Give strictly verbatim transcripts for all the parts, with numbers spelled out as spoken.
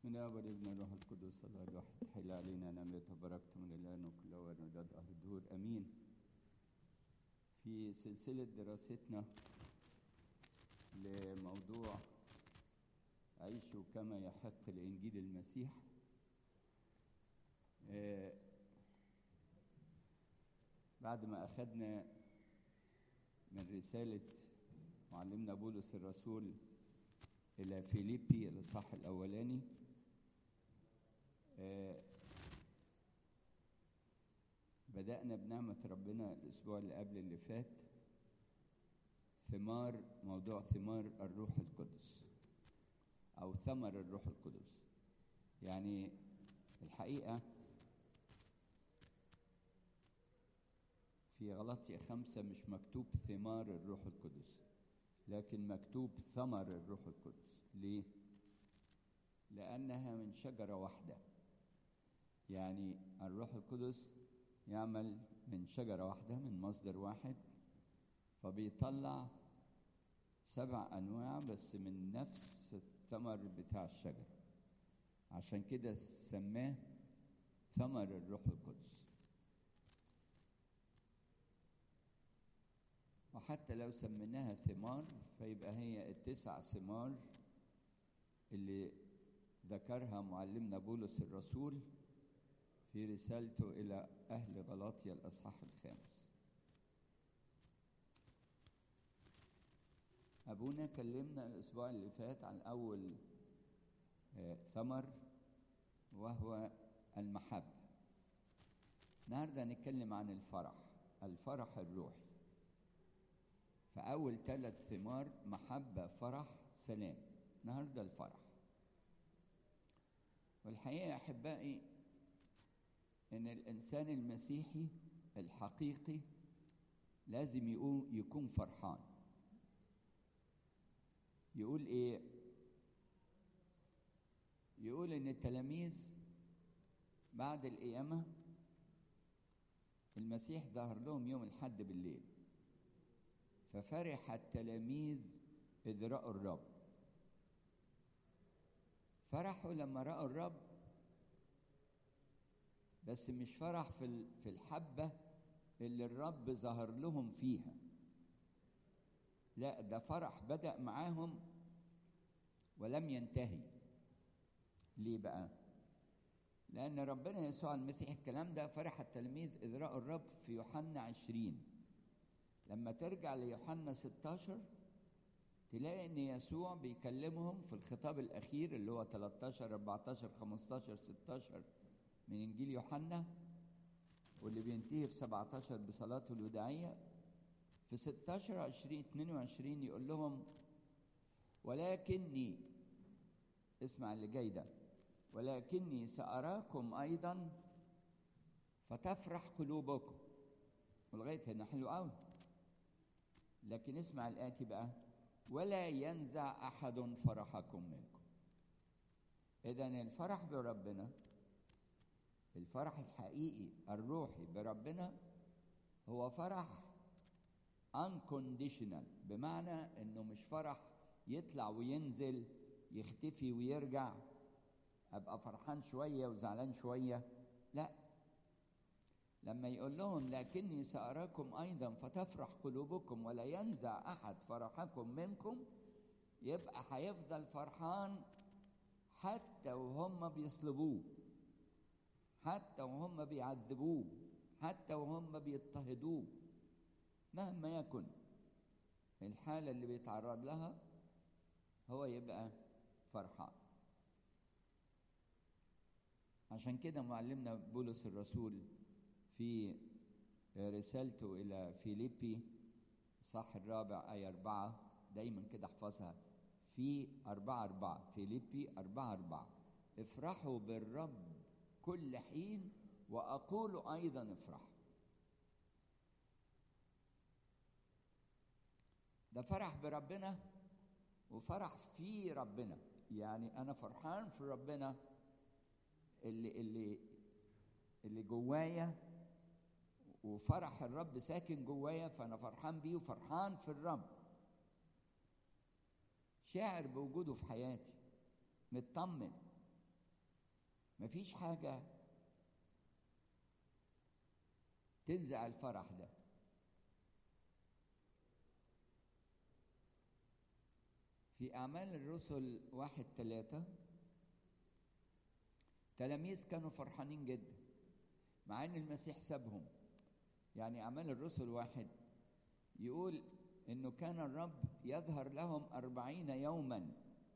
من أب والابن والروح القدس الله الواحد حل علينا نعمته وبركته من الآن وكل أوان وداد أهل الدهور أمين. في سلسلة دراستنا لموضوع عيشوا كما يحق لإنجيل المسيح، آه بعد ما أخذنا من رسالة معلمنا بولس الرسول إلى فيليبي الإصحاح الأولاني، آه بدأنا بنعمة ربنا الأسبوع اللي قبل اللي فات ثمار موضوع ثمار الروح القدس أو ثمر الروح القدس. يعني الحقيقة في غلطية خمسة مش مكتوب ثمار الروح القدس، لكن مكتوب ثمر الروح القدس. ليه؟ لأنها من شجرة واحدة، يعني الروح القدس يعمل من شجرة واحدة من مصدر واحد، فبيطلع سبع أنواع بس من نفس الثمر بتاع الشجرة، عشان كده سماه ثمر الروح القدس. وحتى لو سميناها ثمار فيبقى هي التسع ثمار اللي ذكرها معلمنا بولس الرسول في رسالته إلى أهل غلاطيا الأصحاح الخامس. أبونا كلمنا الأسبوع اللي فات عن أول آه ثمر وهو المحبة. النهارده هنتكلم عن الفرح، الفرح الروحي. فأول ثلاث ثمار محبة فرح سلام. النهارده الفرح. والحقيقة يا أحبائي إن الإنسان المسيحي الحقيقي لازم يكون فرحان. يقول إيه؟ يقول إن التلاميذ بعد القيامة المسيح ظهر لهم يوم الحد بالليل، ففرح التلاميذ إذ رأوا الرب. فرحوا لما رأوا الرب، بس مش فرح في في الحبة اللي الرب ظهر لهم فيها، لا، ده فرح بدأ معاهم ولم ينتهي. ليه بقى؟ لأن ربنا يسوع المسيح الكلام ده فرح التلاميذ إذ رأوا الرب في يوحنا عشرين. لما ترجع ليوحنا ستاشر تلاقي ان يسوع بيكلمهم في الخطاب الاخير اللي هو تلتاشر أربعتاشر خمستاشر ستاشر من انجيل يوحنا، واللي بينتهي في سبعتاشر بصلاته الوداعيه. في ستاشر عشرين اتنين وعشرين يقول لهم ولكني، اسمع اللي جاي ده، ولكني سأراكم ايضا فتفرح قلوبكم. ولغايه هنا حلو قوي، لكن اسمع الآتي بقى، ولا ينزع أحد فرحكم منكم. إذن الفرح بربنا، الفرح الحقيقي الروحي بربنا هو فرح unconditional، بمعنى إنه مش فرح يطلع وينزل يختفي ويرجع، أبقى فرحان شوية وزعلان شوية، لا. لما يقول لهم لكني سأراكم أيضا فتفرح قلوبكم ولا ينزع أحد فرحكم منكم، يبقى هيفضل فرحان حتى وهم بيصلبوه، حتى وهم بيعذبوه، حتى وهم بيضطهدوه، مهما يكن الحالة اللي بيتعرض لها هو يبقى فرحان. عشان كده معلمنا بولس الرسول في رسالته إلى فيليبي صح الرابع آية أربعة، دايما كده احفظها، في أربعة أربعة، فيليبي أربعة أربعة، افرحوا بالرب كل حين وأقول أيضا افرحوا. ده فرح بربنا وفرح في ربنا. يعني أنا فرحان في ربنا اللي اللي اللي جوايا، وفرح الرب ساكن جوايا، فأنا فرحان بيه وفرحان في الرب، شاعر بوجوده في حياتي، مطمن مفيش حاجة تنزع الفرح ده. في أعمال الرسل واحد ثلاثة تلاميذ كانوا فرحانين جدا مع أن المسيح سابهم. يعني أعمال الرسل واحد يقول إنه كان الرب يظهر لهم أربعين يوما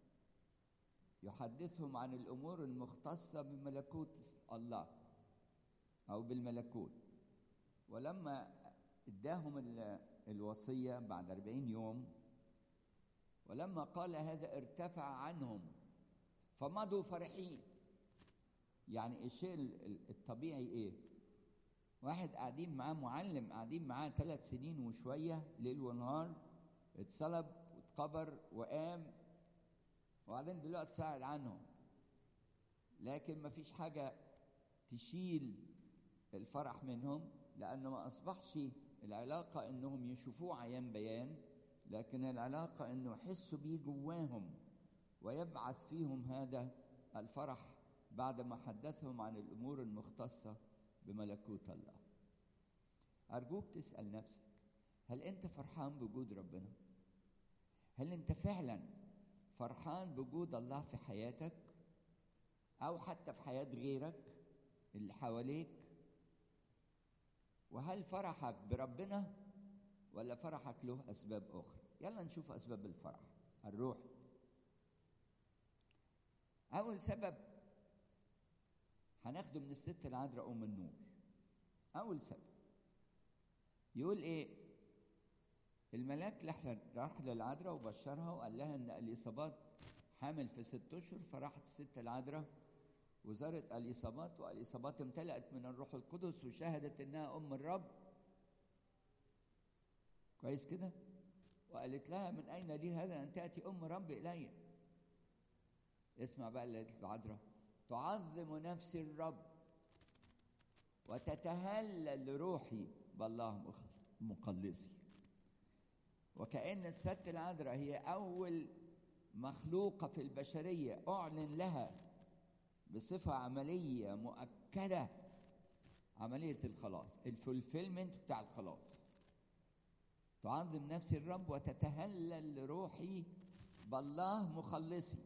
يحدثهم عن الأمور المختصة بملكوت الله أو بالملكوت. ولما اداهم الوصية بعد أربعين يوم، ولما قال هذا ارتفع عنهم فمضوا فرحين. يعني الشيء الطبيعي ايه؟ واحد قاعدين معاه معلم، قاعدين معاه ثلاث سنين وشوية ليل ونهار، اتصلب واتقبر وقام، وبعدين دلوقتي ساعد عنهم، لكن ما فيش حاجة تشيل الفرح منهم، لأنه ما أصبحش العلاقة إنهم يشوفوه عيان بيان، لكن العلاقة إنه يحسوا بيه جواهم ويبعث فيهم هذا الفرح بعد ما حدثهم عن الأمور المختصة بملكوت الله. أرجوك تسأل نفسك، هل أنت فرحان بوجود ربنا؟ هل أنت فعلا فرحان بوجود الله في حياتك أو حتى في حياة غيرك اللي حواليك؟ وهل فرحك بربنا ولا فرحك له أسباب أخرى؟ يلا نشوف أسباب الفرح الروحي. أول سبب هناخده من الست العذراء أم النور. أول سبب يقول إيه؟ الملاك راح للعذراء وبشرها وقال لها إن اليصابات حامل في ست أشهر، فراحت الست العذراء وزارت اليصابات، واليصابات امتلأت من الروح القدس وشهدت إنها أم الرب. كويس كده؟ وقالت لها من أين لي هذا أن تأتي أم رب إلي؟ اسمع بقى اللي قالت العذراء: تعظم نفسي الرب وتتهلل روحي بالله مخلصي. وكأن الست العذراء هي أول مخلوقة في البشرية أعلن لها بصفة عملية مؤكدة عملية الخلاص، الفولفيلمنت بتاع الخلاص. تعظم نفسي الرب وتتهلل روحي بالله مخلصي،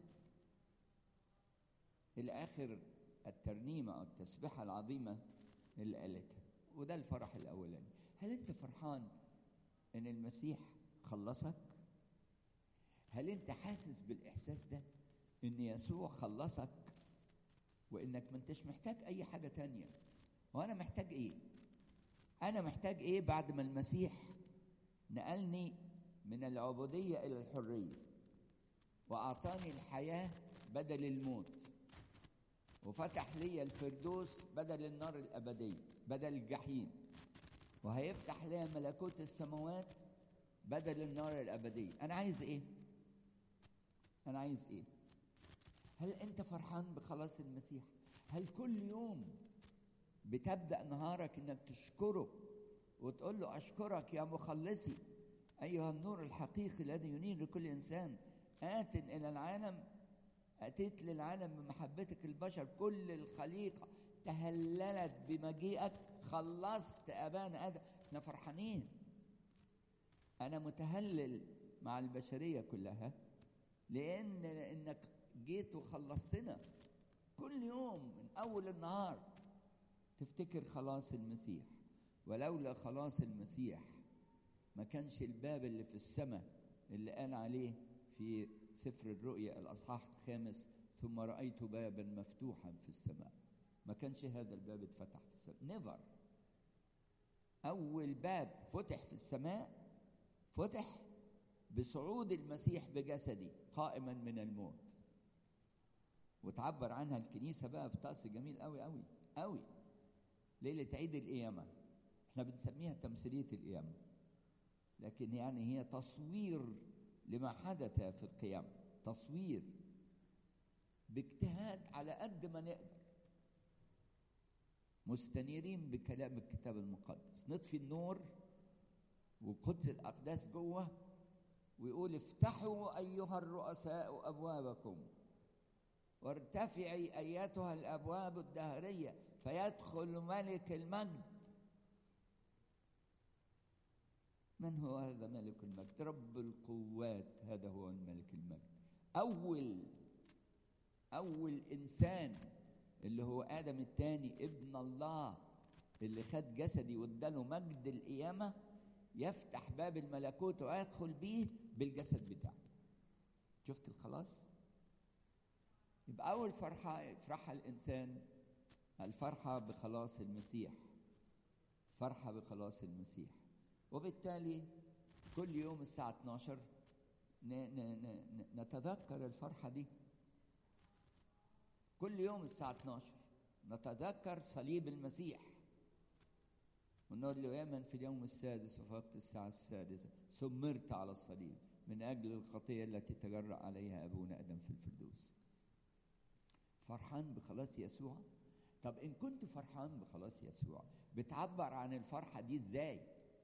إلى آخر الترنيمة أو التسبيحة العظيمة اللي قالتها. وده الفرح الأولاني. هل أنت فرحان إن المسيح خلصك؟ هل أنت حاسس بالإحساس ده إن يسوع خلصك وإنك ما أنتش محتاج أي حاجة تانية؟ وأنا محتاج إيه؟ أنا محتاج إيه بعد ما المسيح نقلني من العبودية إلى الحرية وأعطاني الحياة بدل الموت وفتح لي الفردوس بدل النار الأبدية، بدل الجحيم، وهيفتح لي ملكوت السماوات بدل النار الأبدية؟ أنا عايز إيه؟ أنا عايز إيه؟ هل أنت فرحان بخلاص المسيح؟ هل كل يوم بتبدأ نهارك إنك تشكره وتقول له: أشكرك يا مخلصي أيها النور الحقيقي الذي ينير لكل إنسان، آت إلى العالم، أتيت للعالم بمحبتك البشر، كل الخليقة تهللت بمجيئك، خلصت أبانا آدم. احنا فرحانين. أنا متهلل مع البشرية كلها لأن إنك جيت وخلصتنا. كل يوم من أول النهار تفتكر خلاص المسيح، ولولا خلاص المسيح ما كانش الباب اللي في السماء اللي قال عليه في سفر الرؤيا الأصحاح الخامس: ثم رأيت بابا مفتوحا في السماء، ما كانش هذا الباب اتفتح في السماء. نيفر. أول باب فتح في السماء فتح بصعود المسيح بجسدي قائما من الموت، وتعبر عنها الكنيسة بقى بطقس جميل قوي قوي قوي. ليلة عيد القيامة احنا بنسميها تمثيلية القيامة، لكن يعني هي تصوير لما حدث في القيامة، تصوير باجتهاد على قد ما نقدر، مستنيرين بكلام الكتاب المقدس. نطفي النور وقدس الأقداس جوه ويقول: افتحوا أيها الرؤساء أبوابكم وارتفعي أيتها الأبواب الدهرية فيدخل ملك المجد. من هو هذا ملك المجد؟ رب القوات، هذا هو الملك المجد. أول أول إنسان اللي هو آدم الثاني ابن الله اللي خد جسدي واداله مجد القيامة، يفتح باب الملكوت ويدخل بيه بالجسد بتاعه. شفت الخلاص؟ يبقى أول فرحة يفرحها الإنسان الفرحة بخلاص المسيح، فرحة بخلاص المسيح. وبالتالي كل يوم الساعة اتناشر نتذكر الفرحة دي. كل يوم الساعة اتناشر نتذكر صليب المسيح، ونقول له يا من في اليوم السادس وفي وقت الساعة السادسة سمرت على الصليب من أجل الخطية التي تجرأ عليها أبونا آدم في الفردوس. فرحان بخلاص يسوع؟ طب إن كنت فرحان بخلاص يسوع بتعبر عن الفرحة دي إزاي؟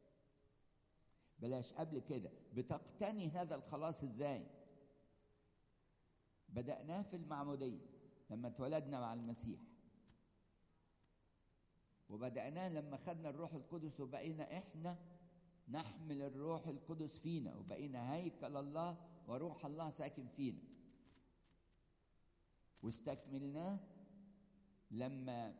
بلاش قبل كده، بتقتني هذا الخلاص إزاي؟ بدأناه في المعمودية لما اتولدنا مع المسيح، وبدأناه لما خدنا الروح القدس وبقينا إحنا نحمل الروح القدس فينا وبقينا هيكل الله وروح الله ساكن فينا. واستكملناه لما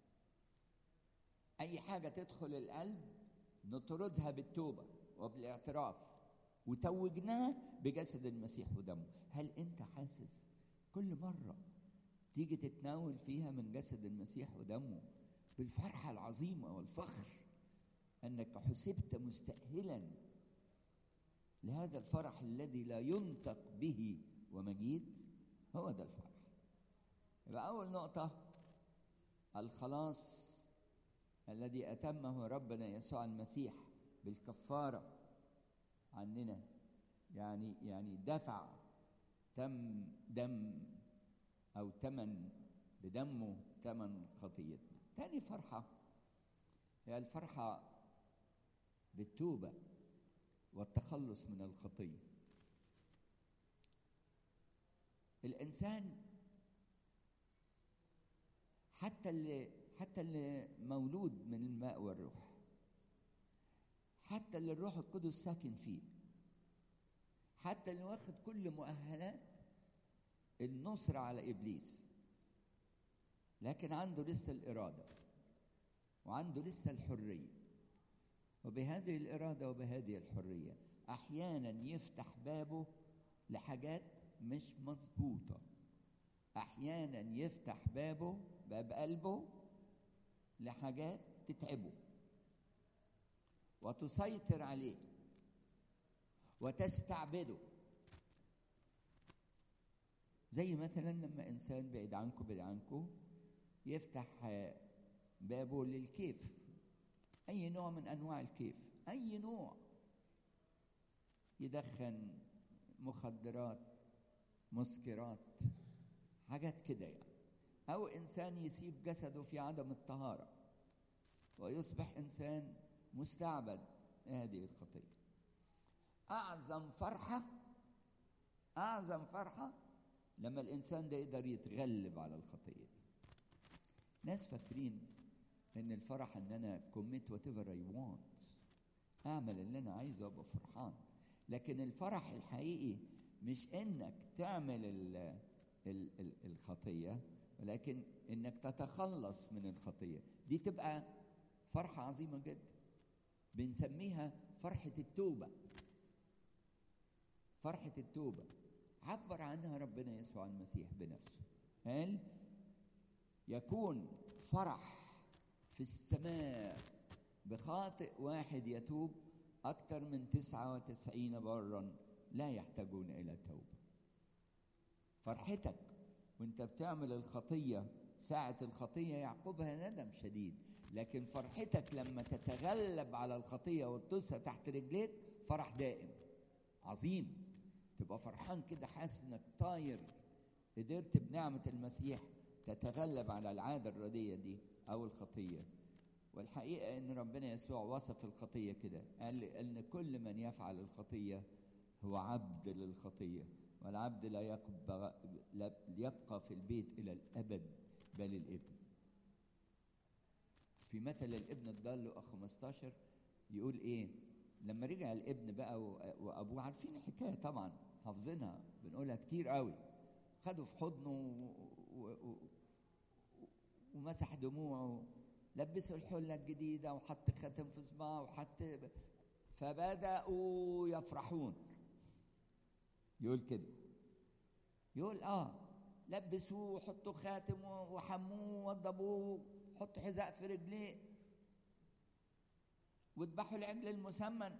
أي حاجة تدخل القلب نطردها بالتوبة وبالاعتراف، وتوجناه بجسد المسيح ودمه. هل أنت حاسس كل مرة تيجي تتناول فيها من جسد المسيح ودمه بالفرحة العظيمة والفخر أنك حسبت مستأهلا لهذا الفرح الذي لا ينطق به ومجيد؟ هو ده الفرح. يبقى أول نقطة الخلاص الذي أتمه ربنا يسوع المسيح بالكفارة عننا، يعني يعني دفع تم دم أو تمن بدمه تمن خطيتنا. تاني فرحة هي الفرحة بالتوبة والتخلص من الخطية. الإنسان حتى اللي حتى اللي مولود من الماء والروح، حتى اللي الروح القدس ساكن فيه، حتى اللي واخد كل مؤهلات النصر على إبليس، لكن عنده لسه الإرادة وعنده لسه الحرية. وبهذه الإرادة وبهذه الحرية أحيانا يفتح بابه لحاجات مش مظبوطة، أحيانا يفتح بابه باب قلبه لحاجات تتعبه وتسيطر عليه وتستعبده. زي مثلا لما إنسان بعيد عنكم بعيد عنكم يفتح بابه للكيف، أي نوع من أنواع الكيف، أي نوع، يدخن مخدرات مسكرات حاجات كده يعني، أو إنسان يسيب جسده في عدم الطهارة ويصبح إنسان مستعبد هذه الخطية. أعظم فرحة أعظم فرحة لما الإنسان ده يقدر يتغلب على الخطية دي. ناس فاكرين إن الفرح إن أنا commit whatever I want، أعمل اللي أنا عايزه وأبقى فرحان. لكن الفرح الحقيقي مش إنك تعمل ال ال ال الخطية، ولكن إنك تتخلص من الخطية. دي تبقى فرحة عظيمة جدا، بنسميها فرحة التوبة. فرحة التوبة عبر عنها ربنا يسوع المسيح بنفسه، قال يكون فرح في السماء بخاطئ واحد يتوب أكثر من تسعة وتسعين برا لا يحتاجون إلى توبة. فرحتك وانت بتعمل الخطية ساعة الخطية يعقبها ندم شديد، لكن فرحتك لما تتغلب على الخطية وتدوسها تحت رجليك فرح دائم عظيم. تبقى فرحان كده حاسس انك طاير، قدرت بنعمة المسيح تتغلب على العادة الردية دي أو الخطية. والحقيقة إن ربنا يسوع وصف الخطية كده، قال إن كل من يفعل الخطية هو عبد للخطية، والعبد لا يبقى, لا يبقى في البيت إلى الأبد بل الابن. في مثل الابن الضال لقى خمستاشر يقول إيه؟ لما رجع الابن بقى وأبوه، عارفين الحكاية طبعا، حافظينها، بنقولها كتير قوي، خده في حضنه و... و... ومسح دموعه، لبسه الحلة الجديدة وحط ختم في صباعه وحط، فبدأوا يفرحون. يقول كده، يقول اه لبسوه وحطوا خاتم وحموه ووضبوه، حطوا حذاء في رجليه واذبحوا العجل المسمن،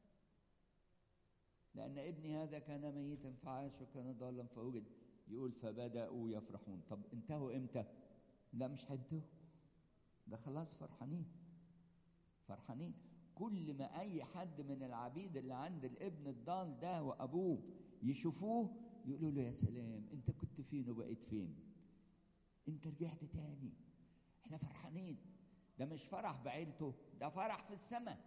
لأن ابني هذا كان ميتا فعاش وكان ضالا فوجد. يقول فبدأوا يفرحون. طب انتهوا امتى؟ لا مش هينتهوا، ده خلاص فرحانين فرحانين. كل ما أي حد من العبيد اللي عند الابن الضال ده وأبوه يشوفوه يقولوا له يا سلام، انت كنت فين وبقيت فين؟ انت رجعت تاني، احنا فرحانين. ده مش فرح بعيلته، ده فرح في السماء.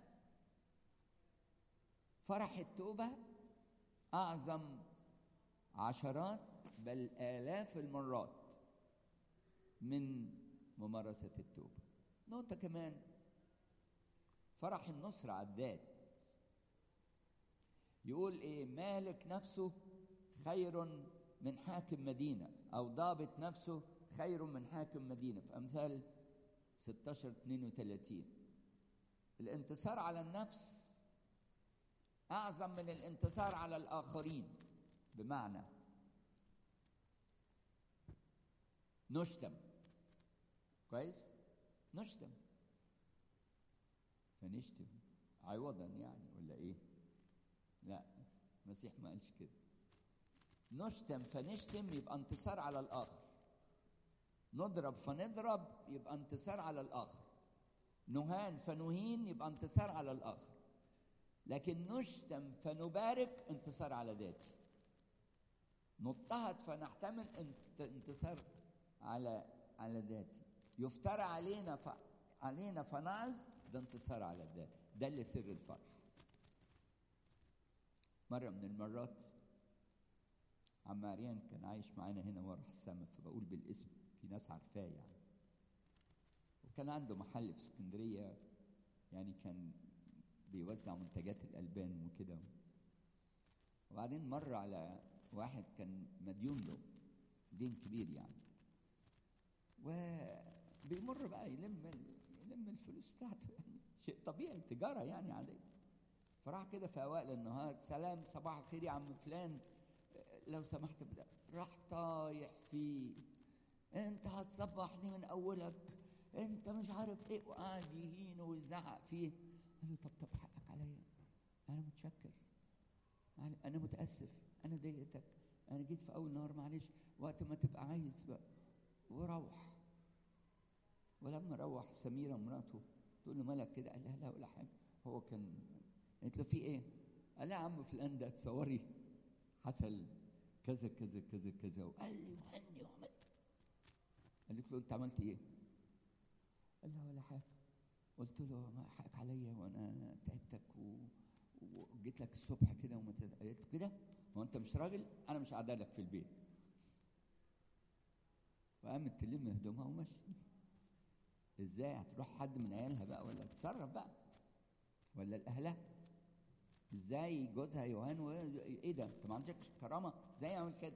فرح التوبة أعظم عشرات بل آلاف المرات من ممارسة التوبة. نقطة كمان، فرح النصر على الذات. يقول ايه؟ مالك نفسه خير من حاكم مدينة، أو ضابط نفسه خير من حاكم مدينة، في أمثال ستاشر اتنين وتلاتين. الانتصار على النفس أعظم من الانتصار على الآخرين. بمعنى نشتم كويس، نشتم فنشتم عوضا يعني، ولا ايه؟ لا، المسيح ما قالش كده. نشتم فنشتم يبقى انتصار على الآخر، نضرب فنضرب يبقى انتصار على الآخر، نهان فنهين يبقى انتصار على الآخر. لكن نشتم فنبارك انتصار على ذاتي، نضطهد فنحتمل انتصار على على ذاتي، يفترى علينا ف... علينا فنعز، ده انتصار على الذات. ده اللي سر الفرح. مرة من المرات عم عريان كان عايش معانا هنا ورا السما، فبقول بالاسم في ناس عارفاه يعني، وكان عنده محل في اسكندرية يعني، كان بيوزع منتجات الألبان وكده. وبعدين مر على واحد كان مديون له دين كبير يعني، وبيمر بقى يلم يلم الفلوس بتاعته يعني، شيء طبيعي، تجارة يعني عادية. فراح كده في أوائل النهار، سلام صباح الخير يا عم فلان، لو سمحت بدأ. راح طايح فيه، انت هتصبحني من أولك، انت مش عارف ايه، وقعد يهينه ويزعق فيه. قال له طب طب حقك عليا، انا متشكر، انا متاسف، انا ضايقتك، انا جيت في اول نهار، معلش، وقت ما تبقى عايز بقى. وروح. ولما روح سميره مراته تقول له مالك كده؟ قال لها لا ولا حاجه. هو كان، قالت له في ايه؟ قال لها يا عم فلان ده تصوري حصل كذا كذا كذا كذا، وقال لي وهني وعمل. قالت له انت عملت ايه؟ قال لها ولا حاجه. قلت له ما حقك عليا وانا تعبتك و... وجيت لك الصبح كده وما تز... قالت له كده؟ هو انت مش راجل؟ انا مش قاعده لك في البيت. وقامت تلم هدومها ومشي. ازاي هتروح حد من عيالها بقى ولا تتصرف بقى ولا الاهلها؟ ازاي جوزها يوهان و... ايه ده؟ انت ما عندكش كرامه؟ ازاي يعمل كده؟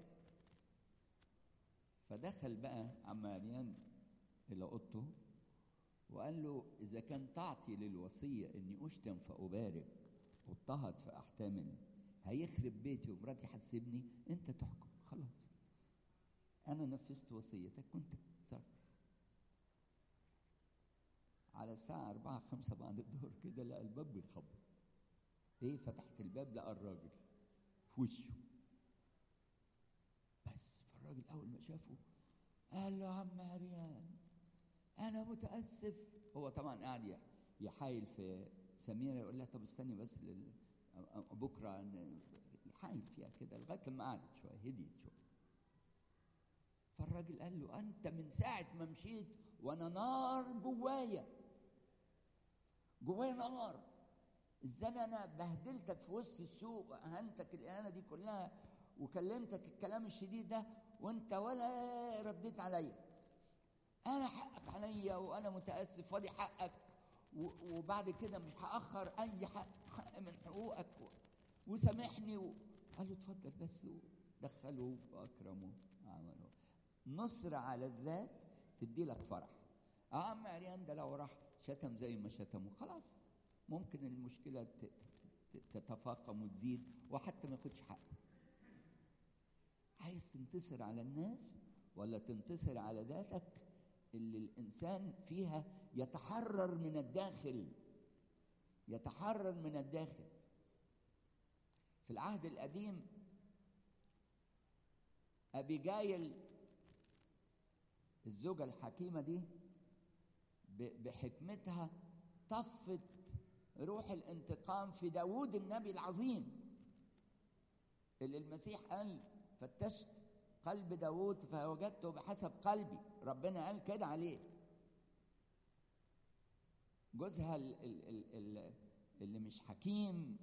فدخل بقى عم عريان الى اوضته وقال له إذا كان تعطي للوصية إني أشتم فأبارك واضطهد فأحتمل، هيخرب بيتي ومراتي هتسيبني؟ أنت تحكم خلاص، أنا نفذت وصيتك، كنت تصرف. على الساعة أربعة خمسة بعد الظهر كده لقى الباب بيخبط. إيه؟ فتحت الباب لقى الراجل في وشه. بس فالراجل أول ما شافه قال له يا عم عريان أنا متأسف. هو طبعا قاعد يحايل في سميرة، يقول لها طب استني بس لل... بكرة يحايل فيها كده لغاية لما قعدت شوية، هديت شوية. فالراجل قال له أنت من ساعة ما مشيت وأنا نار جوايا، جوايا نار. إزاي أنا بهدلتك في وسط السوق وأهنتك الإهانة دي كلها، وكلمتك الكلام الشديد ده وانت ولا رديت عليا. انا حقك عليا وانا متاسف، ودي حقك، وبعد كده مش هاخر اي حق, حق من حقوقك، وسامحني و... قال له اتفضل بس، دخلوه واكرموه وعملوه. نصر على الذات تدي لك فرح. اه عم عريان ده لو راح شتم زي ما شتمه خلاص ممكن المشكله تتفاقم وتزيد وحتى ما ياخدش حقه. عايز تنتصر على الناس ولا تنتصر على ذاتك اللي الانسان فيها يتحرر من الداخل، يتحرر من الداخل. في العهد القديم أبيجايل الزوجة الحكيمة دي بحكمتها طفت روح الانتقام في داود النبي العظيم اللي المسيح قال فتشت قلب داود فوجدته بحسب قلبي. ربنا قال كده عليه. جوزها اللي مش حكيم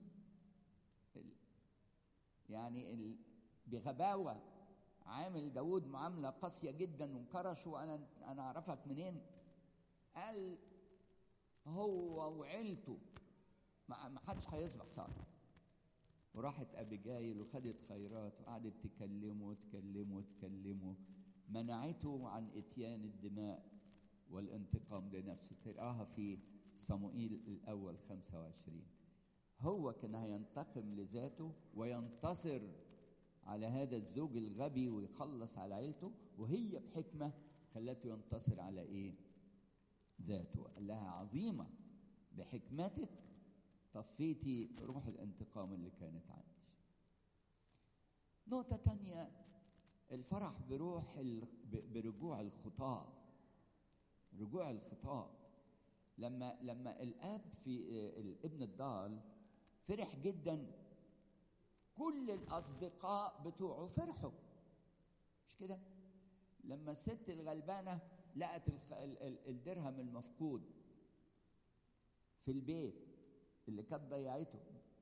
يعني بغباوة عامل داود معاملة قاسية جدا وكرش، وأنا أنا أعرفك منين؟ قال هو وعيلته ما حدش هيصبح صالح. وراحت أبيجايل وخدت خيرات وقعدت تكلمه وتكلمه وتكلمه، منعته عن إتيان الدماء والانتقام لنفسه. تراها في صموئيل الأول خمسة وعشرين. هو كان هينتقم لذاته وينتصر على هذا الزوج الغبي ويخلص على عيلته، وهي بحكمة خلته ينتصر على إيه؟ ذاته. قال لها عظيمة بحكمتك طفيتي روح الانتقام اللي كانت عندي. نقطة تانية، الفرح بروح ال... برجوع الخطاة. رجوع الخطاة لما لما الاب في الابن الضال فرح جدا، كل الاصدقاء بتوعه فرحوا، مش كده؟ لما الست الغلبانه لقت الدرهم المفقود في البيت اللي كانت ضيعته،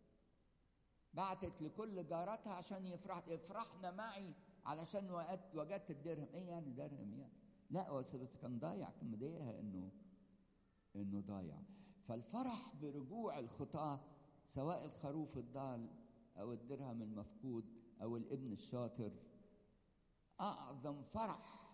بعتت لكل جاراتها عشان يفرح افرحنا معي علشان وجدت الدرهم. ايه يعني درهم يعني؟ لا بس كان ضايع، كان مضايقها انه انه ضايع. فالفرح برجوع الخطاة سواء الخروف الضال او الدرهم المفقود او الابن الشاطر اعظم فرح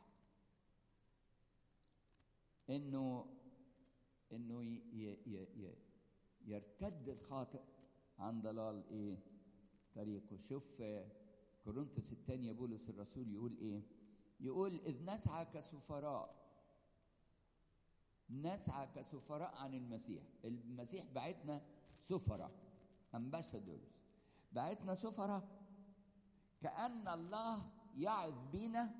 انه انه ي ي ي يرتد الخاطئ عن ضلال ايه طريقه. شوف كورنثوس الثانية بولس الرسول يقول ايه؟ يقول اذ نسعى كسفراء، نسعى كسفراء عن المسيح. المسيح بعتنا سفراء، ambassadors، بعتنا سفراء كأن الله يعظ بينا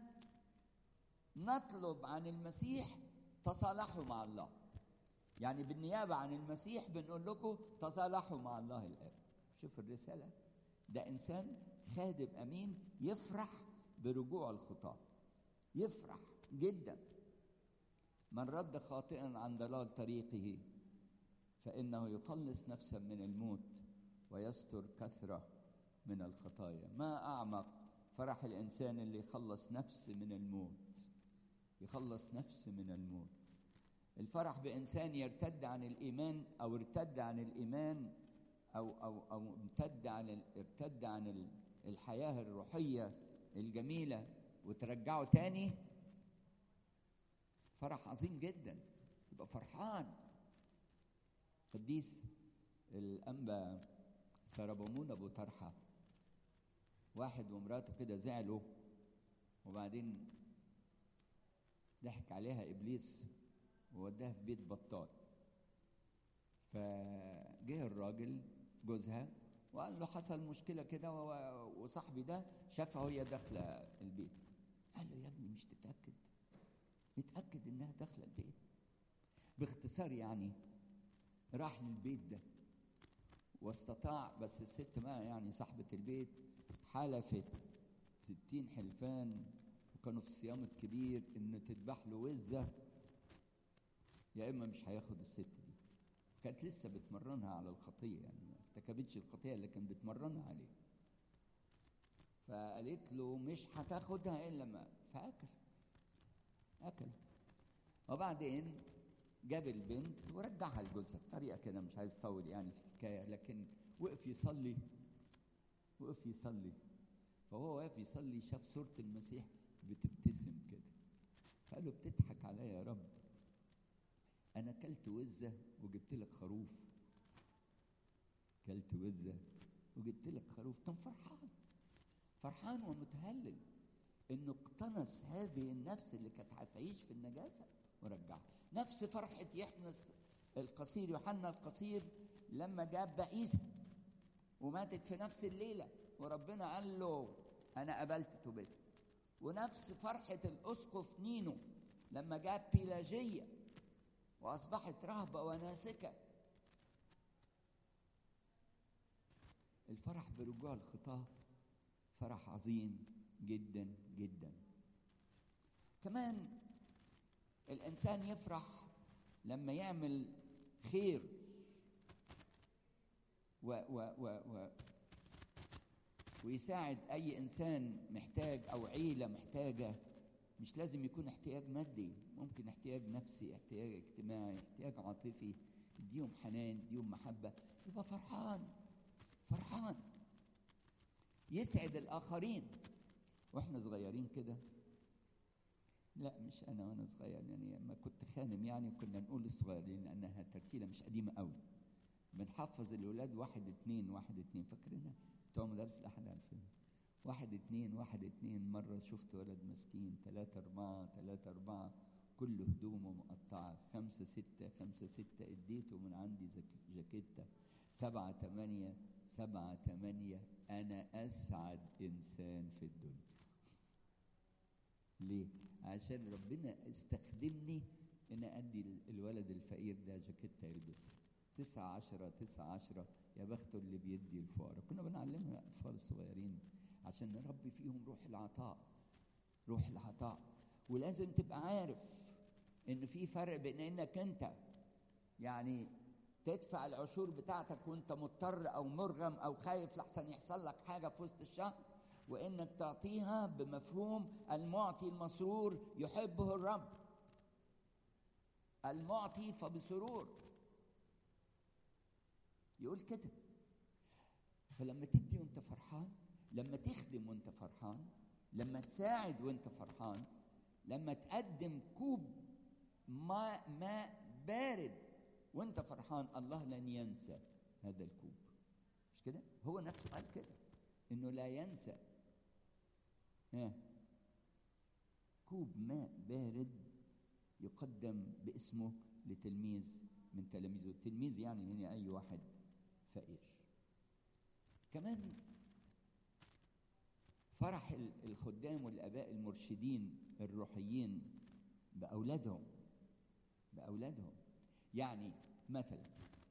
نطلب عن المسيح تصالحوا مع الله. يعني بالنيابة عن المسيح بنقول لكم تصالحوا مع الله الآب. شوف الرسالة، ده إنسان خادم أمين يفرح برجوع الخطاة، يفرح جدا. من رد خاطئا عن ضلال طريقه فإنه يخلص نفسا من الموت ويستر كثرة من الخطايا. ما أعمق فرح الإنسان اللي يخلص نفس من الموت، يخلص نفس من الموت. الفرح بإنسان يرتد عن الإيمان أو ارتد عن الإيمان أو أو أو امتد عن ارتد عن الحياة الروحية الجميلة وترجعه تاني، فرح عظيم جدا، يبقى فرحان. قديس الأنبا سربمون أبو طرحة، واحد ومراته كده زعلوا وبعدين ضحك عليها إبليس ووداها في بيت بطال. فجه الراجل جوزها وقال له حصل مشكلة كده وصاحبي ده شافها وهي داخلة البيت. قال له يا ابني مش تتأكد؟ اتأكد انها داخلة البيت. باختصار يعني راح للبيت ده واستطاع، بس الست ما يعني صاحبة البيت حلفت ستين حلفان وكانوا في الصيام الكبير ان تذبح له وزة يا اما مش هياخد الست دي. كانت لسه بتمرنها على الخطية، يعني ما ارتكبتش الخطية اللي كان بتمرنها عليه. فقالت له مش هتاخدها الا ما، فاكل اكل. وبعدين جاب البنت ورجعها لجوزها بطريقه كده، مش عايز اطول يعني في الحكايه، لكن وقف يصلي وقف يصلي فهو واقف يصلي شاف صوره المسيح بتبتسم كده، فقال له بتضحك عليا يا رب؟ انا كلت وزه وجبت لك خروف، كلت وزه وجبت لك خروف. كان فرحان فرحان ومتهلل انه اقتنص هذه النفس اللي كانت هتعيش في النجاسه ورجعها. نفس فرحه يحنس القصير، يوحنا القصير، لما جاب عيسى وماتت في نفس الليله وربنا قال له انا قبلت توبتك. ونفس فرحه الاسقف نينو لما جاب بيلاجيه واصبحت رهبه وناسكه. الفرح برجوع الخطاه فرح عظيم جدا جدا. كمان الانسان يفرح لما يعمل خير و و و و ويساعد اي انسان محتاج او عيله محتاجه. مش لازم يكون احتياج مادي، ممكن احتياج نفسي، احتياج اجتماعي، احتياج عاطفي، يديهم حنان، يديهم محبه، يبقى فرحان فرحان. يسعد الاخرين. واحنا صغيرين كده، لا مش انا وانا صغير يعني، لما كنت خانم يعني كنا نقول للصغيرين لانها ترتيله مش قديمه قوي، بنحفظ الاولاد واحد اتنين واحد اتنين، فاكرينها بتوع مدارس الاحد عارفين؟ واحد اتنين واحد اتنين. مره شفت ولد مسكين تلاته اربعه تلاته اربعه كل هدومه مقطعه، خمسه سته خمسه سته اديته من عندي جاكيته، سبعه تمانيه سبعه تمانيه. انا اسعد انسان في الدنيا. ليه؟ عشان ربنا استخدمني ان ادي الولد الفقير ده جاكيته يلبسها. تسعة عشرة تسعة عشرة، يا بخته اللي بيدي الفقراء. كنا بنعلمها الاطفال الصغيرين عشان نربي فيهم روح العطاء، روح العطاء. ولازم تبقى عارف ان في فرق بين انك انت يعني تدفع العشور بتاعتك وانت مضطر او مرغم او خايف لحسن يحصل لك حاجه في وسط الشهر، وانك تعطيها بمفهوم المعطي المسرور يحبه الرب. المعطي فبسرور يقول كده. فلما تدي وانت فرحان، لما تخدم وانت فرحان، لما تساعد وانت فرحان، لما تقدم كوب ماء ماء بارد وانت فرحان، الله لن ينسى هذا الكوب. مش كده؟ هو نفسه قال كده انه لا ينسى. ها كوب ماء بارد يقدم باسمه لتلميذ من تلاميذه. التلميذ يعني هنا اي واحد فقير. كمان فرح الخدام والاباء المرشدين الروحيين باولادهم باولادهم يعني مثلا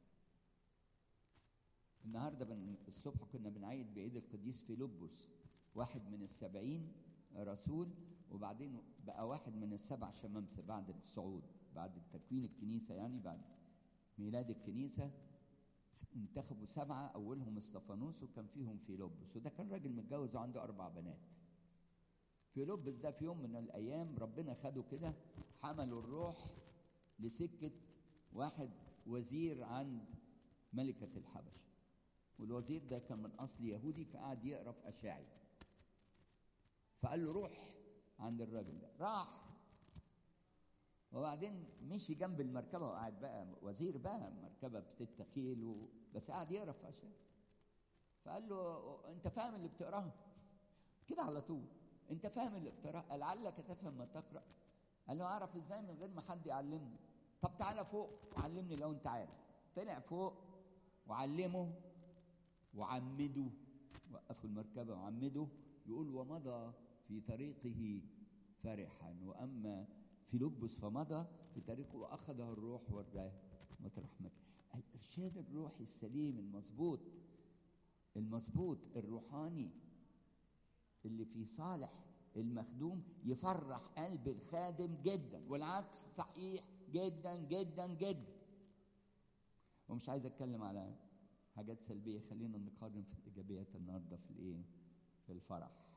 النهارده بن الصبح كنا بنعيد بعيد القديس فيلبس، واحد من السبعين رسول، وبعدين بقى واحد من السبع شمامسه بعد الصعود، بعد تكوين الكنيسه يعني، بعد ميلاد الكنيسه انتخبوا سبعه، اولهم اسطفانوس وكان فيهم فيلبس، وده كان راجل متجوز وعنده اربع بنات. فيلبس ده في يوم من الايام ربنا خده كده، حملوا الروح لسكه واحد وزير عند ملكه الحبشه، والوزير ده كان من اصل يهودي، فقعد يقرا في اشاعي، فقال له روح عند الراجل ده. راح وبعدين مشي جنب المركبه وقعد بقى وزير بقى، مركبه بستة خيل و... بس قعد يقرا في اشياء. فقال له انت فاهم اللي بتقراه كده على طول؟ انت فاهم اللي بتقراه؟ لعلك تفهم ما تقرا. قال له اعرف ازاي من غير ما حد يعلمني؟ طب تعالى فوق وعلمني لو انت عارف. طلع فوق وعلمه وعمده، وقفوا المركبه وعمده. يقول ومضى في طريقه فرحا، واما فيلبس فمضى في طريقه واخذه الروح وراه مطرح مكان. الارشاد الروحي السليم المظبوط المظبوط الروحاني اللي في صالح المخدوم يفرح قلب الخادم جدا، والعكس صحيح جدا جدا جدا. ومش عايز اتكلم على حاجات سلبيه، خلينا نقارن في الايجابيات النهارده في الايه؟ في الفرح.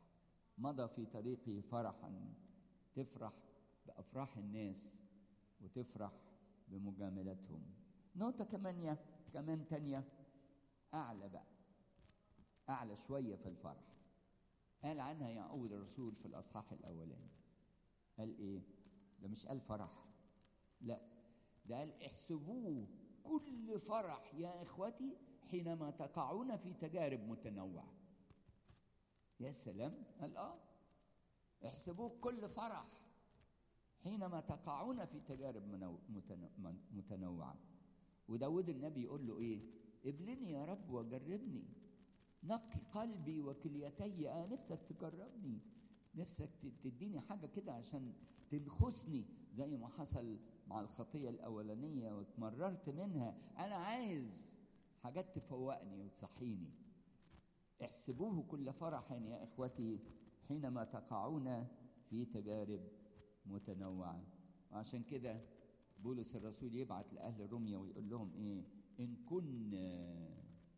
مضى في طريقه فرحا، تفرح بأفراح الناس وتفرح بمجاملتهم. نقطة كمان كمان تانية أعلى بقى، أعلى شوية في الفرح، قال عنها يعقوب الرسول في الأصحاح الأولاني. قال إيه؟ ده مش قال فرح، لا، ده قال احسبوه كل فرح يا إخوتي حينما تقعون في تجارب متنوعة. يا سلام، قال آه احسبوه كل فرح حينما تقعون في تجارب متنوعة. وداود النبي يقول له إيه؟ ابلني يا رب وجربني، نقي قلبي وكليتي. آه نفسك تجربني، نفسك تديني حاجة كده عشان تنخسني زي ما حصل مع الخطية الأولانية واتمررت منها. أنا عايز حاجات تفوقني وتصحيني. احسبوه كل فرح يا إخوتي حينما تقعون في تجارب متنوعة. وعشان كده بولس الرسول يبعت لأهل روميا ويقول لهم إيه؟ إن كنا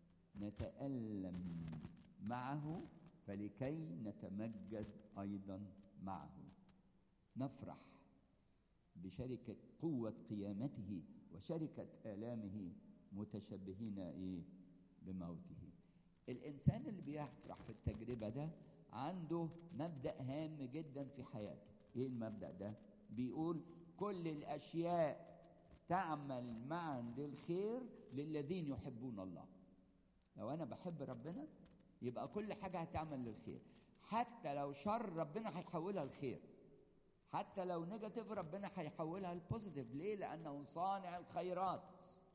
نتألم معه فلكي نتمجد أيضا معه، نفرح بشركة قوة قيامته وشركة آلامه متشبهين إيه؟ بموته. الإنسان اللي بيفرح في التجربة ده عنده مبدأ هام جدا في حياته. إيه المبدأ ده؟ بيقول كل الأشياء تعمل معا للخير للذين يحبون الله. لو أنا بحب ربنا يبقى كل حاجة هتعمل للخير، حتى لو شر ربنا هيحولها لخير، حتى لو نيجاتيف ربنا هيحولها لبوزيتيف. ليه؟ لأنه صانع الخيرات.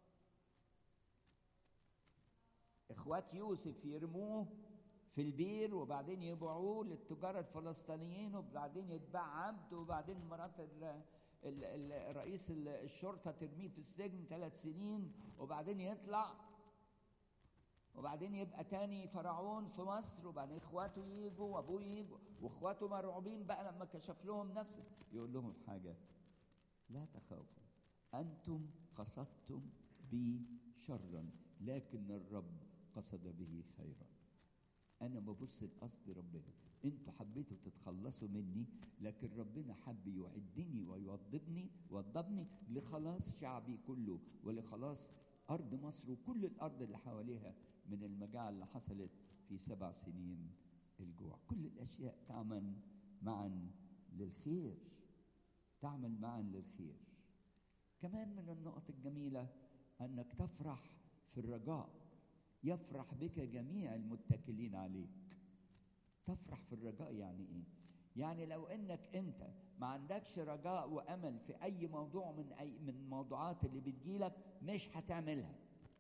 إخوات يوسف يرموه في البير وبعدين يبيعوه للتجار الفلسطينيين وبعدين يتباع عبد وبعدين مرات رئيس الشرطة ترميه في السجن ثلاث سنين وبعدين يطلع وبعدين يبقى تاني فرعون في مصر وبعدين إخواته ييجوا وأبوه ييجوا وإخواته مرعوبين بقى لما كشف لهم نفسه. يقول لهم حاجة: لا تخافوا، أنتم قصدتم بي شرا لكن الرب قصد به خيرا. أنا ببص لقصد ربنا، أنتوا حبيتوا تتخلصوا مني لكن ربنا حب يعدني ويوضبني وضبني لخلاص شعبي كله ولخلاص أرض مصر وكل الأرض اللي حواليها من المجاعة اللي حصلت في سبع سنين الجوع. كل الأشياء تعمل معا للخير، تعمل معا للخير. كمان من النقط الجميلة أنك تفرح في الرجاء. يفرح بك جميع المتكلين عليك. تفرح في الرجاء يعني إيه؟ يعني لو إنك أنت ما عندكش رجاء وأمل في أي موضوع من أي من الموضوعات اللي بتجيلك مش هتعملها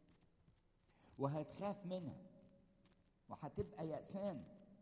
وهتخاف منها وهتبقى يأسان.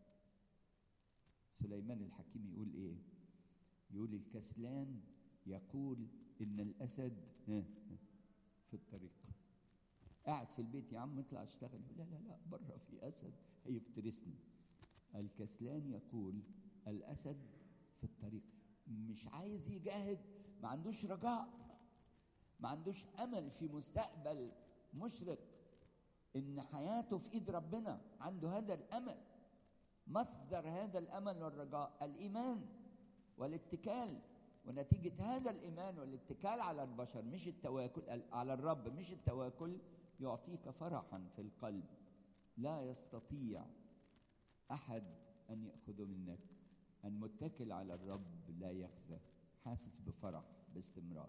سليمان الحكيم يقول إيه؟ يقول الكسلان يقول إن الأسد في الطريق. قاعد في البيت يا عم اطلع اشتغل، لا لا لا بره في أسد هيفترسني. الكسلان يقول الأسد في الطريق. مش عايز يجاهد، ما عندوش رجاء، ما عندوش أمل في مستقبل مشرق إن حياته في إيد ربنا. عنده هذا الأمل. مصدر هذا الأمل والرجاء الإيمان والاتكال، ونتيجة هذا الإيمان والاتكال على البشر مش التواكل على الرب مش التواكل يعطيك فرحا في القلب لا يستطيع أحد أن يأخذه منك. المتكل على الرب لا يخزى، حاسس بفرح باستمرار.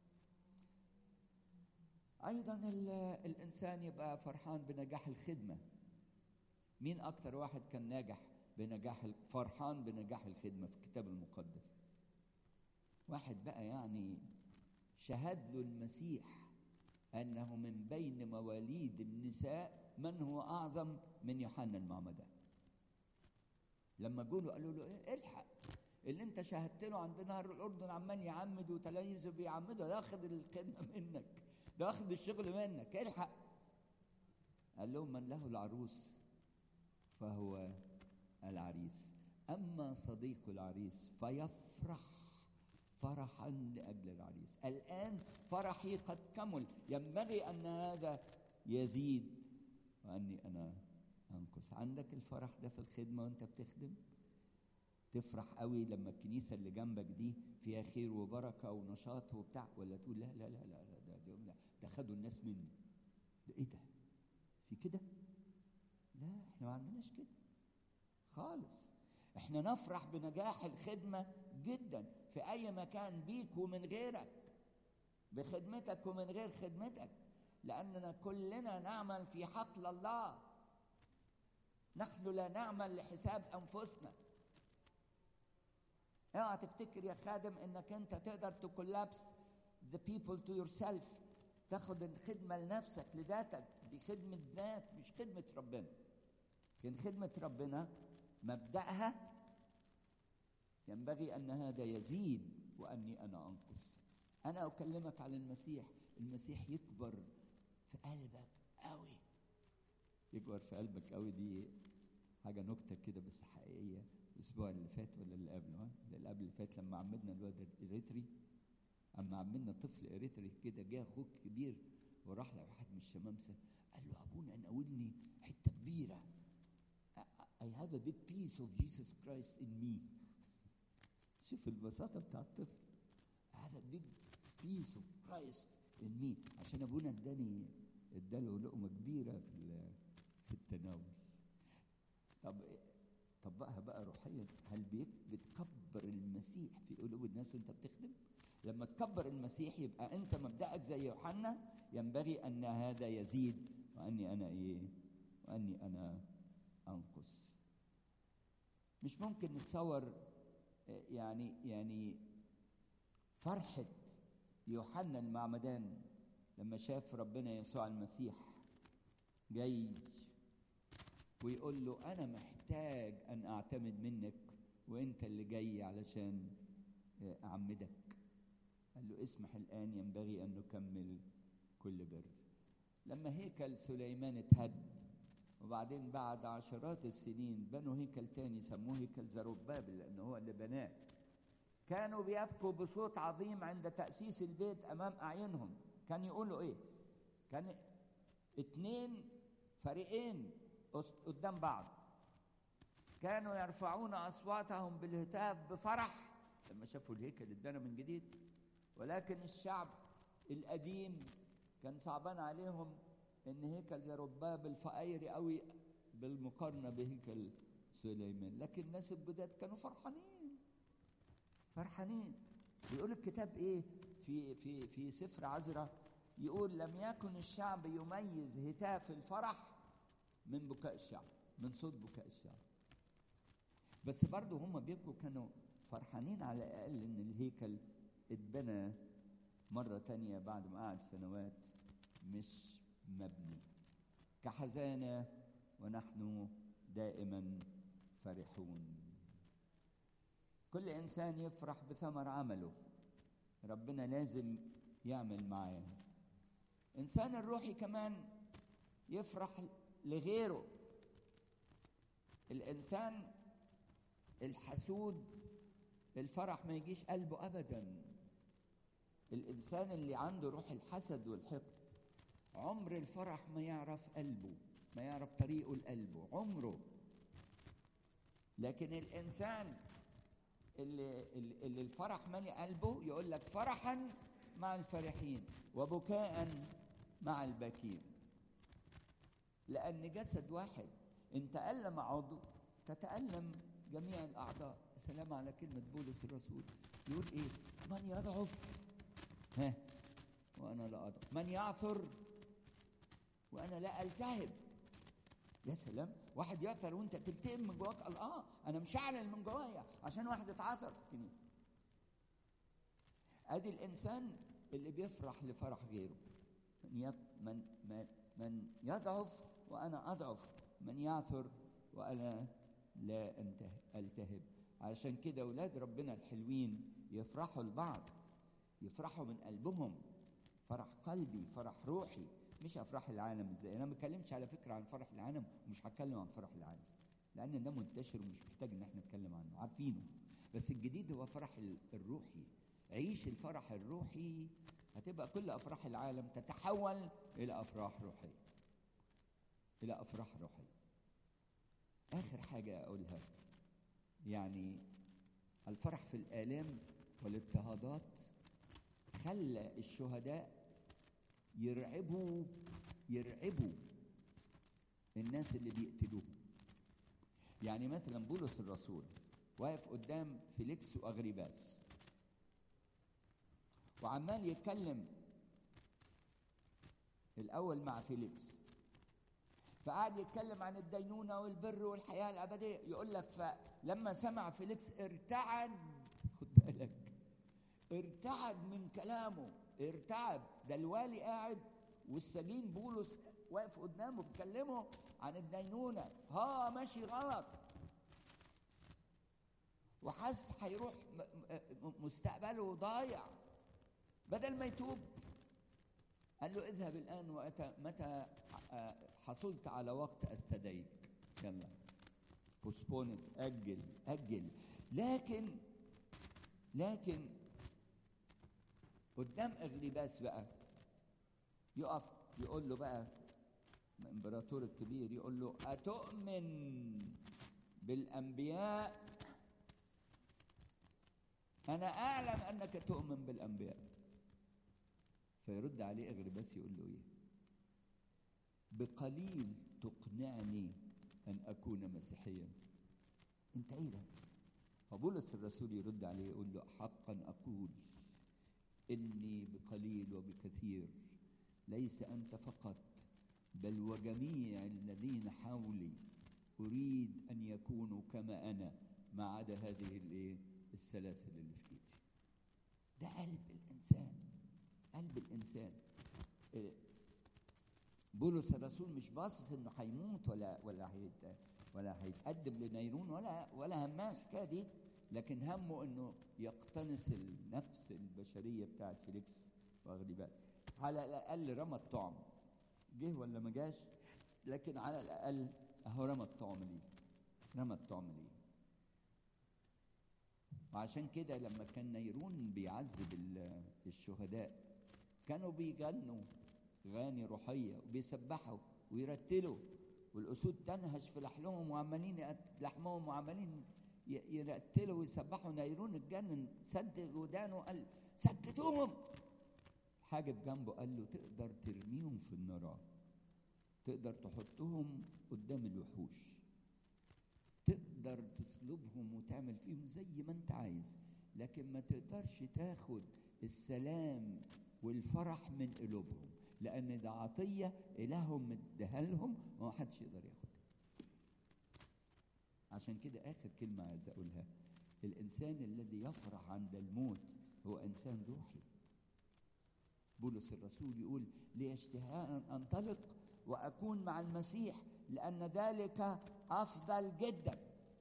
أيضا الإنسان يبقى فرحان بنجاح الخدمة. مين أكتر واحد كان ناجح بنجاح فرحان بنجاح الخدمة في الكتاب المقدس؟ واحد بقى يعني شهد له المسيح أنه من بين مواليد النساء من هو أعظم من يوحنا المعمدان. لما جولوا قالوا له إيه الحق، اللي انت شاهدت له عند نهر الأردن عمال يعمد وتلاميذه بيعمدوا، ده واخد الخدمة منك، ده واخد الشغل منك، الحق. قال لهم من له العروس فهو العريس، أما صديق العريس فيفرح فرحا لأجل العريس. الآن فرحي قد كمل، ينبغي أن هذا يزيد وأني أنا أنقص. عندك الفرح ده في الخدمة وأنت بتخدم؟ تفرح قوي لما الكنيسة اللي جنبك دي فيها خير وبركة ونشاط وبتاع، ولا تقول لا لا لا لا, لا ده ده, ده, ده خدوا الناس مني، ده ايه ده؟ في كده؟ لا، احنا ما عندناش كده خالص. احنا نفرح بنجاح الخدمة جدا في اي مكان، بيك ومن غيرك، بخدمتك ومن غير خدمتك، لاننا كلنا نعمل في حقل الله، نحن لا نعمل لحساب انفسنا. اوعى تفتكر يا خادم انك انت تقدر تكولابس the people to yourself، تاخد الخدمة لنفسك لذاتك، دي خدمة ذات مش خدمة ربنا. لكن خدمة ربنا مبدأها ينبغي أن هذا يزيد وأني أنا أنقص. أنا أكلمك على المسيح، المسيح يكبر في قلبك قوي. يكبر في قلبك قوي دي حاجة نكتة كده بس حقيقية. الأسبوع اللي فات ولا اللي قبله، اللي قبل اللي فات، لما عمدنا الواد الإريتري، أما عملنا طفل إريتري كده، جه أخوك كبير وراح لواحد من الشمامسة قال له أبونا ناولني حتة كبيرة، I have a big piece of Jesus Christ in me. شوف البساطة بتاع الطفل، I have a big piece of Christ in me، عشان أبونا اداني اداله لقمة كبيرة في في التناول. طب طبقها بقى روحيا، هل بتكبر المسيح في قلوب الناس وانت بتخدم؟ لما تكبر المسيح يبقى انت مبدأك زي يوحنا، ينبغي ان هذا يزيد واني انا ايه واني انا انقص. مش ممكن نتصور يعني يعني فرحة يوحنا المعمدان لما شاف ربنا يسوع المسيح جاي ويقول له أنا محتاج أن أعتمد منك وأنت اللي جاي علشان أعمدك. قال له اسمح الآن، ينبغي أن نكمل كل بر. لما هيكل سليمان اتهد وبعدين بعد عشرات السنين بنوا هيكل تاني سموه هيكل زربابل لأنه هو اللي بناه، كانوا بيبكوا بصوت عظيم عند تأسيس البيت أمام أعينهم. كان يقولوا إيه؟ كان اتنين فريقين قدام بعض، كانوا يرفعون أصواتهم بالهتاف بفرح لما شافوا الهيكل اتبنى من جديد، ولكن الشعب القديم كان صعبان عليهم ان هيكل زربابل فقير قوي بالمقارنة بهيكل سليمان. لكن الناس الجداد كانوا فرحانين فرحانين. بيقول الكتاب ايه في في في سفر عزرا، يقول لم يكن الشعب يميز هتاف الفرح من بكاء الشعب، من صوت بكاء الشعب. بس برضو هم بيبكوا كانوا فرحانين على الأقل إن الهيكل اتبنى مرة تانية بعد ما قعد سنوات مش مبني. كحزانة ونحن دائما فرحون. كل إنسان يفرح بثمر عمله، ربنا لازم يعمل معاه. إنسان الروحي كمان يفرح لغيره. الإنسان الحسود الفرح ما يجيش قلبه أبدا. الإنسان اللي عنده روح الحسد والحقد عمر الفرح ما يعرف قلبه، ما يعرف طريقه لقلبه عمره. لكن الإنسان اللي, اللي الفرح مالي قلبه يقول لك فرحا مع الفرحين وبكاء مع الباكين. لأن جسد واحد إن تألم عضو تتألم جميع الأعضاء. السلام على كلمة بولس الرسول يقول إيه؟ من يضعف ها وأنا لا أضعف، من يعثر وأنا لا ألتهب. يا سلام، واحد يعثر وأنت تلتهب من جواك. قال آه أنا مش هعلن من جوايا عشان واحد اتعثر في الكنيسة. أدي الإنسان اللي بيفرح لفرح غيره. من يف... من من من يضعف وأنا أضعف، من يعثر وأنا لا ألتهب. عشان كده أولاد ربنا الحلوين يفرحوا لبعض، يفرحوا من قلبهم، فرح قلبي، فرح روحي، مش أفراح العالم. إزاي؟ أنا ما بتكلمش على فكرة عن فرح العالم، ومش هتكلم عن فرح العالم لأن ده منتشر ومش محتاج إن احنا نتكلم عنه، عارفينه. بس الجديد هو فرح الروحي. عيش الفرح الروحي، هتبقى كل أفراح العالم تتحول إلى أفراح روحية، إلى أفراح روحية. آخر حاجة أقولها، يعني الفرح في الآلام والاضطهادات خلى الشهداء يرعبوا يرعبوا الناس اللي بيقتلوهم. يعني مثلا بولس الرسول واقف قدام فيليكس وأغريباس وعمال يتكلم الأول مع فيليكس، فقعد يتكلم عن الدينونة والبر والحياة الأبدية. يقول لك فلما سمع فيليكس ارتعد، خد بالك، ارتعد من كلامه، ارتعب. ده الوالي قاعد والسجين بولس واقف قدامه بيكلمه عن الدينونة، ها ماشي غلط وحس هيروح مستقبله ضايع بدل ما يتوب. قال له اذهب الآن وأتى متى حصلت على وقت أستدعيك. يلا بوسبونت، أجل أجل. لكن لكن قدام أغريباس بقى يقف يقول له بقى الإمبراطور الكبير، يقول له أتؤمن بالأنبياء؟ أنا أعلم أنك تؤمن بالأنبياء. فيرد عليه أغريباس يقول له إيه؟ بقليل تقنعني أن أكون مسيحيا. أنت إيه ده؟ فبولس الرسول يرد عليه يقول له حقا أقول إني بقليل وبكثير، ليس أنت فقط بل وجميع الذين حولي أريد أن يكونوا كما أنا، ما عدا هذه الإيه؟ السلاسل اللي في إيدي. ده قلب الإنسان، قلب الإنسان. بولس الرسول مش باصص إنه هيموت ولا ولا هيت ولا هيتقدم لنيرون ولا ولا هماه الحكاية دي، لكن همه إنه يقتنص النفس البشرية بتاعت فيليكس وأغريباس. على الأقل رمى الطعم، جه ولا ما جاش، لكن على الأقل أهو رمى الطعم ليه، رمى الطعم ليه. وعشان كده لما كان نيرون بيعذب الشهداء كانوا بيغنوا غاني روحية وبيسبحوا ويرتلوا، والأسود تنهش في لحمهم وعمالين لحمهم وعمالين يرتلوا ويسبحوا. نيرون اتجنن، سد ودانه، قال سكتوهم. حاجة بجنبه قال له تقدر ترميهم في النار، تقدر تحطهم قدام الوحوش، تقدر تصلبهم وتعمل فيهم زي ما انت عايز، لكن ما تقدرش تاخد السلام والفرح من قلوبهم، لأن ده عطية إلههم مديها لهم وما حدش يقدر ياخدها. عشان كده آخر كلمة عايز أقولها، الإنسان الذي يفرح عند الموت هو إنسان روحي. بولس الرسول يقول لي اشتهاء أن أنطلق وأكون مع المسيح لأن ذلك أفضل جدا.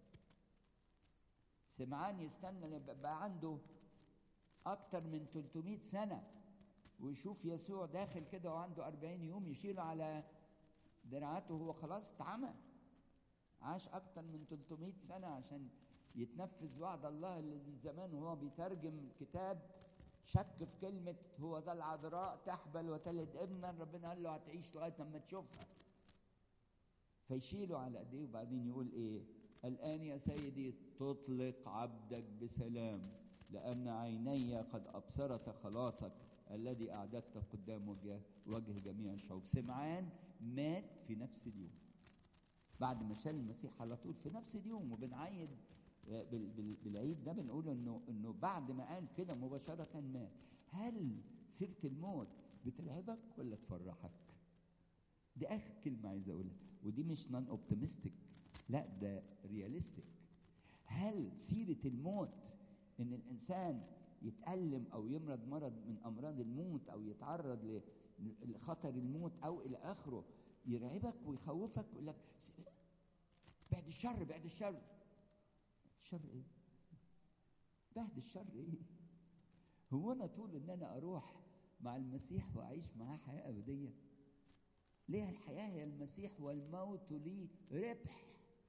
سمعان يستنى يبقى عنده أكتر من ثلاثمائة سنة ويشوف يسوع داخل كده وعنده أربعين يوم يشيله على دراعاته وهو خلاص اتعمى. عاش أكتر من ثلاثمائة سنة عشان يتنفذ وعد الله اللي من زمان وهو بيترجم الكتاب. شك في كلمة هو ذا العذراء تحبل وتلد ابنا، ربنا قال له هتعيش لغاية لما تشوفها. فيشيله على ايديه وبعدين يقول ايه؟ الآن يا سيدي تطلق عبدك بسلام لأن عيني قد أبصرت خلاصك الذي أعددت قدام وجه, وجه جميع الشعوب. سمعان مات في نفس اليوم بعد ما شال المسيح على طول في نفس اليوم. وبنعيد بالعيد ده بنقول انه انه بعد ما قال كده مباشرة مات. هل سيرة الموت بترعبك ولا تفرحك؟ دي آخر كلمة عايز أقولها، ودي مش نون اوبتيمستيك، لا ده رياليستيك. هل سيرة الموت إن الإنسان يتألم أو يمرض مرض من أمراض الموت أو يتعرض لخطر الموت أو إلى آخره يرعبك ويخوفك ويقول لك بعد الشر بعد الشر الشر إيه؟ بعد الشر إيه؟ هو أنا طول إن أنا أروح مع المسيح وأعيش معاه حياة أبدية؟ ليه الحياة هي المسيح والموت لي ربح.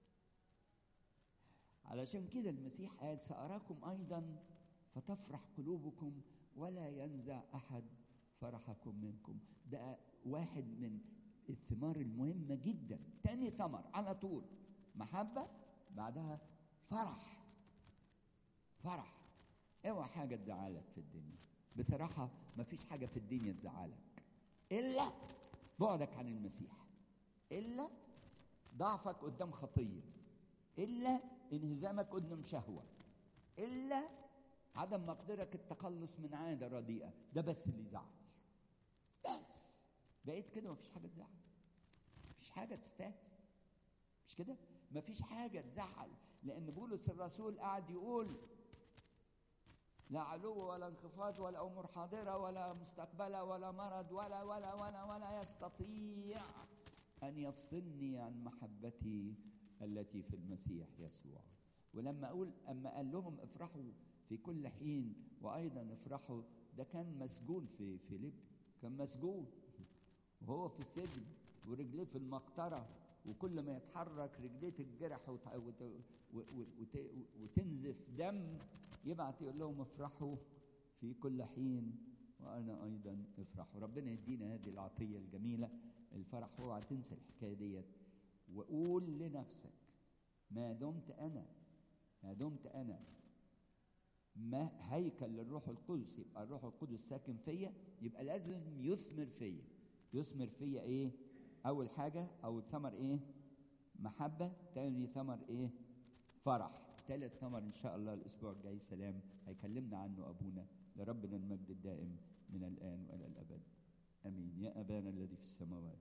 علشان كده المسيح قال سأراكم أيضا فتفرح قلوبكم ولا ينزع أحد فرحكم منكم. ده واحد من الثمار المهمة جدا. تاني ثمر على طول محبة، بعدها فرح. فرح. اوعى حاجة تزعلك في الدنيا. بصراحة مفيش حاجة في الدنيا تزعلك إلا بعدك عن المسيح، إلا ضعفك قدام خطية، إلا انهزامك قدام شهوة، إلا عدم مقدرك التخلص من عادة رديئة. ده بس اللي يزعل. بس بقيت كده مفيش حاجة تزعل، مفيش حاجة تستاهل، مش كده؟ مفيش حاجة تزعل. لأن بولس الرسول قاعد يقول لا علو ولا انخفاض ولا أمور حاضرة ولا مستقبلة ولا مرض ولا ولا ولا ولا يستطيع أن يفصلني عن محبتي التي في المسيح يسوع. ولما أقول أما قال لهم افرحوا في كل حين وأيضا افرحوا، ده كان مسجون في فيليب، كان مسجون وهو في السجن ورجليه في المقطرة، وكل ما يتحرك رجليه تتجرح وت... وت... وت... وتنزف دم، يبعت يقول لهم افرحوا في كل حين وأنا أيضا افرحوا. ربنا يدينا هذه العطية الجميلة، الفرح. اوعى تنسى الحكاية ديت، وقول لنفسك ما دمت أنا ما دمت أنا ما هيكل للروح القدس، يبقى الروح القدس ساكن فيا، يبقى لازم يثمر فيا. يثمر فيا ايه؟ اول حاجة او ثمر ايه؟ محبة. تاني ثمر ايه؟ فرح. ثالث ثمر ان شاء الله الاسبوع الجاي سلام هيكلمنا عنه ابونا، لربنا المجد الدائم من الان والى الابد امين. يا ابانا الذي في السماوات.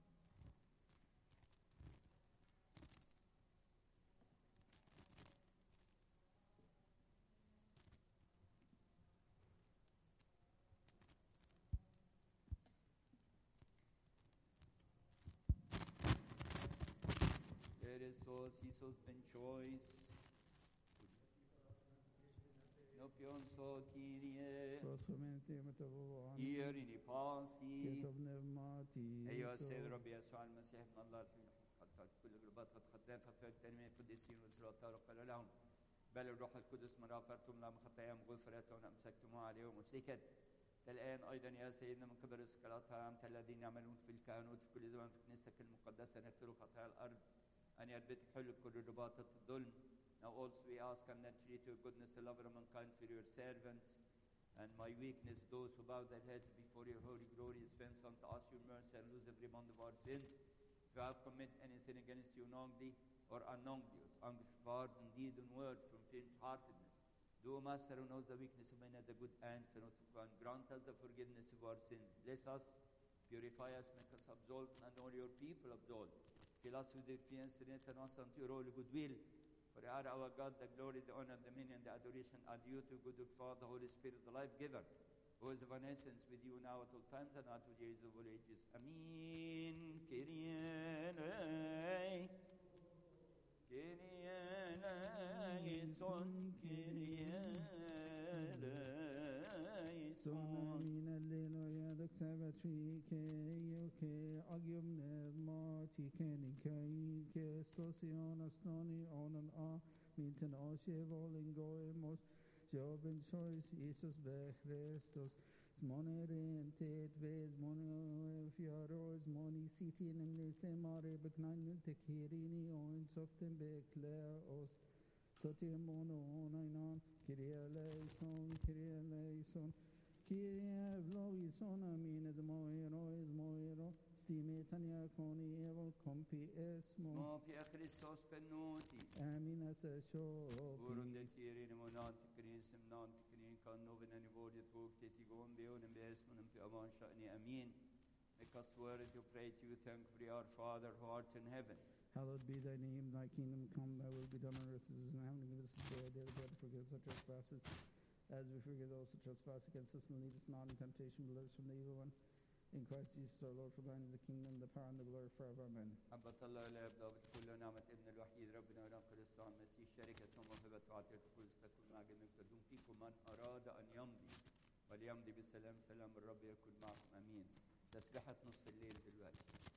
Eresos, Isos, Benchois, Nopion, So, Kyrie, Prosamente متبوعا Irini, Pasi, كتب نعماتي أيها السيد رب يسوع المسيح ابن الله قد قد كل القلوبات قد خدافة في التنمية القديسين والسلطات وقال لهم بل الروح القدس من غفرتم لهم خطاياهم غفرت وأمسكتموها عليهم وسكت. الآن أيضا يا سيدنا من قبل السكالات أنت الذين يعملون في الكهنوت في كل زمان في كنيستك المقدسة نغفروا خطايا الأرض أن يربط حل كل رباط الظلم. Now also we ask and then treat your goodness, the love of mankind for your servants and my weakness, those who bow their heads before your holy glory, dispense unto us your mercy and lose every bond of our sins. If we have committed any sin against you knowingly or unknowingly, with anguish of heart and deed and word from faint-heartedness, do, Master, who knows the weakness of men at the good end, and grant us the forgiveness of our sins. Bless us, purify us, make us absolved, and all your people absolved. Fill us with your fear and strengthen us unto your holy goodwill. For you are our God, the glory, the honor, the dominion, the adoration are due to good Father, the Holy Spirit, the life giver, who is of an essence with you now at all times and unto the age of all ages. Amen. Kyrie eleison, Kyrie eleison, Kyrie eleison. من الليل ويدك سبتري كي كي أجيب نعماتي كني كي كستوسيون أستوني أونن آ ميتن آشي فولين غويموس جوبن شويس يسوس بخريستوس زمانرين تيت بيز موني فياروز موني سيتين من سماري بكنان تكيريني أون سوفتن بكلاوس سوتي مونو أونينان كريا ليسون كريا ليسون كريا بلويسون أمين زمويرو زمويرو ستيمي تانيا كوني إيفل كومبي اسمو ما في أخريستوس بنوتي آمين أسشوكي ورند تيرين منان تكرين سمنان تكرين كان نوبنا نبود يتوك تيتيقون بيون باسمنا في أمان شأني أمين. Make us worthy to pray to you, thankfully, our Father who art in heaven. Hallowed be thy name, thy kingdom come, thy will be done on earth as it is in heaven. Give us this day our daily bread, and forgive us our trespasses, as we forgive those who trespass against us, and lead us not in temptation, but deliver us from the evil one. In Christ Jesus our Lord, for thine is the kingdom, the power, and the glory forever. Amen. محبة الله لا يبدأ بكل نعمة ابن الوحيد ربنا ونقل الصالح المسيح شركة وموهبة وعطية القدس تكون مع جميع تدوم فيكم من أراد أن يمضي وليمضي بالسلام. سلام الرب يكون معكم. أمين. تسبحة نص الليل دلوقتي.